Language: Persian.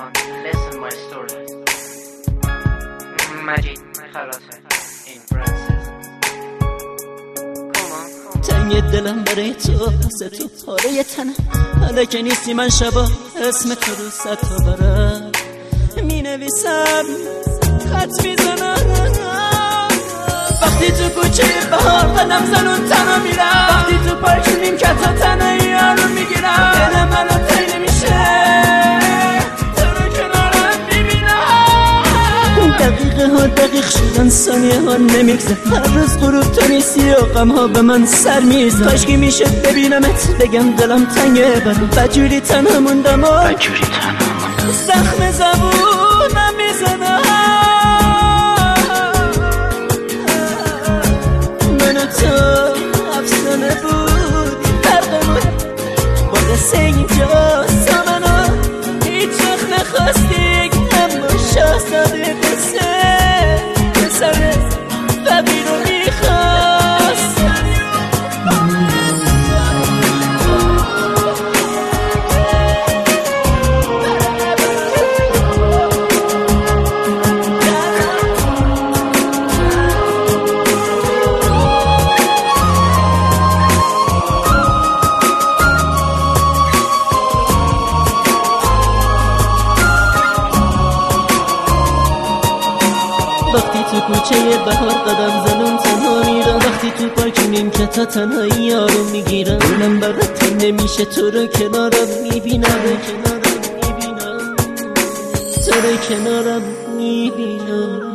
on, listen my story. مجید خلاصه این فرانسیس. تنگ دلم برای تو، واسه تو پاره تنم. حالا که نیستی من شبا اسم تو رو صد تا برم می نویسم، خط میزنم. وقتی تو کوچه بهار قدم زنون تنها میرم، وقتی تو پارک نیمکت تنهایی یارو میگیرم. دل منو تی نمیشه تو رو کنارم میبینم. دقیقه ها دقیق شدن، ثانیه ها نمیگذر. هر روز غروب تو نیستی و غم ها به من سر میزن. کاشکی میشه ببینمت بگم دلم تنگه برم. بجوری تنها موندم و زخم زبونم میزنم. من و تو افسانه بودی فرقمون با قصه اینجا سامنو هیچ وقت نخواستی، اما شاهزاده قصه پسر فقیر رو میخواست. وقتی تو کوچه بهار قدم زنم تنها میرم، وقتی تو پارک نیمکت تنهایی یارو میگیرم. دلم برات تنگ نمیشه تو رو کنارم میبینم، تو رو کنارم میبینم.